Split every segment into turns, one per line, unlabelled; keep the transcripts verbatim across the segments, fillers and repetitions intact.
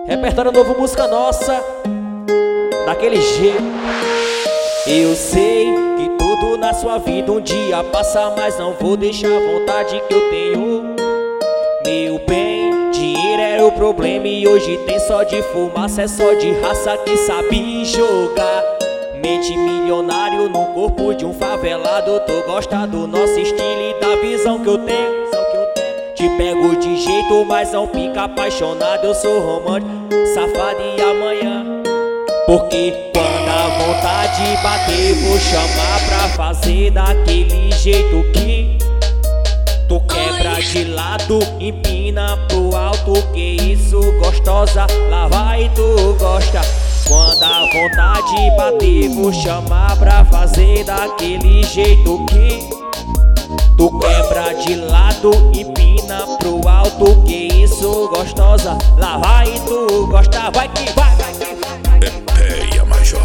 Repertório novo, música nossa, daquele jeito. Eu sei que tudo na sua vida um dia passa, mas não vou deixar a vontade que eu tenho. Meu bem, dinheiro era o problema e hoje tem só de fumaça. É só de raça que sabe jogar. Mente milionário no corpo de um favelado. Tu gosta do nosso estilo e da visão que eu tenho. Te pego de jeito, mas não fica apaixonado. Eu sou romântico, safado e amanhã. Porque quando a vontade bater, vou chamar pra fazer daquele jeito que tu quebra de lado, empina pro alto. Que isso, gostosa, lá vai tu gosta. Quando a vontade bater, vou chamar pra fazer daquele jeito que tu quebra de lado, empina pro alto. Que isso, gostosa, lá vai tu gosta. Vai que vai, vai que vai, vai que vai.
Epeia Major.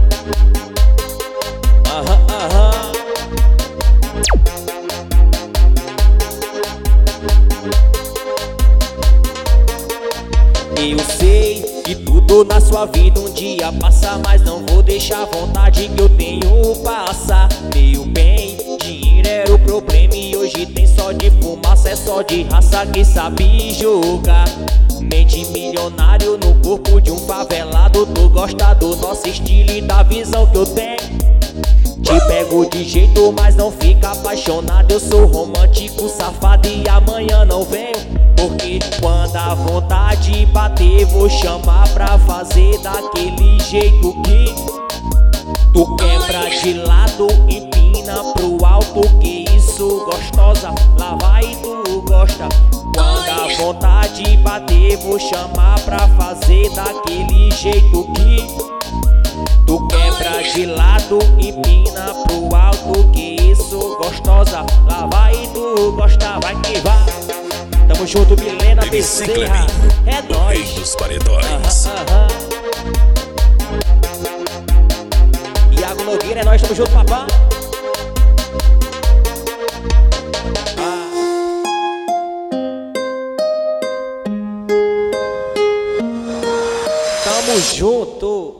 Aham, aham. Eu sei que tudo na sua vida um dia passa, mas não vou deixar a vontade que eu tenho passar. Meu bem, dinheiro era o problema e hoje tem só de fumaça. É só de raça que sabe jogar. Mente milionário no corpo de um favelado. Tu gosta do nosso estilo e da visão que eu tenho. Te pego de jeito, mas não fica apaixonado. Eu sou romântico, safado e amanhã não venho. Porque quando a vontade bater, vou chamar pra fazer daquele jeito que tu quebra de lado, empina pro alto. Que isso, gostosa, lá vai tu gosta. Quando a vontade bater, vou chamar pra fazer daquele jeito que tu quebra de lado, empina pro alto. Que isso, gostosa, lá vai tu gosta. Vai que vai. Tamo junto, Milena Bezerra. É nóis.
Rei dos paredões.
Aham, aham. Iago Nogueira, é nóis, tamo junto, papá. Ah. Tamo junto.